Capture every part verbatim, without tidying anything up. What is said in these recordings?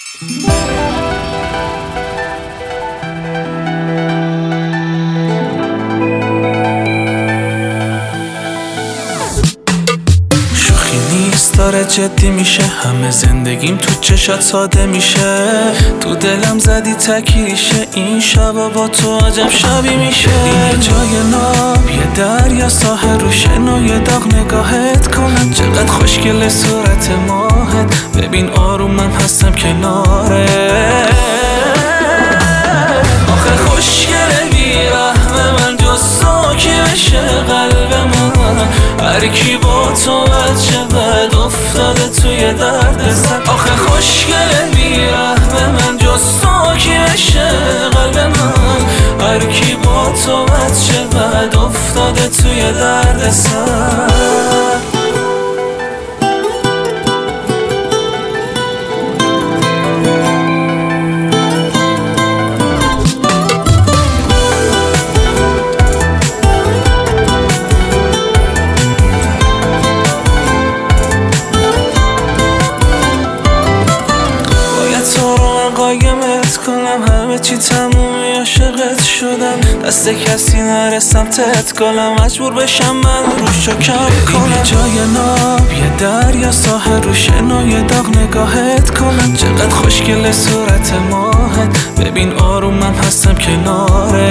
داره جدی میشه، همه زندگیم تو چشات ساده میشه. تو دلم زدی تکیشه، این شبا با تو عجب شبی میشه. یه جای ناب، یه دریا، ساحل رو شن و یه داغ نگاهت کنم. چقدر خوشگل صورت ماهت، ببین آرومم هستم کناره. آخه خوشگله بیرحم من، جز تو کی بشه قلب من. هر کی با تو بد شود افتاده توی درد سر. آخه خوشگله بیرحم من، جز تو کی بشه قلب من. هر کی با تو بد شود افتاده توی درد سر. قایمت کنم، همه چی تمومی، عاشقت شدم. دست کسی نرسم تت گلم، مجبور بشم من روشو کم کنم. یه جای ناب، یه دریا، ساحل رو شن و یه داغ نگاهت کنم. چقدر خوشگل صورت ماهت، ببین آرومم هستم کناره.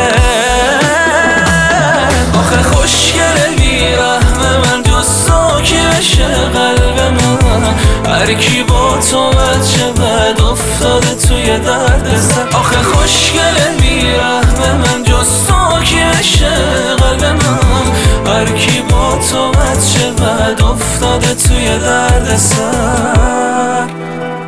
آخه خوشگله بیرحم من، جز تو کی بشه قلب من. هر کی با تو بد شود افتاده توی درد سر. آخه خوشگله بیرحم من، جز تو کی بشه قلب من. هر کی با تو بد شود افتاده توی درد سر.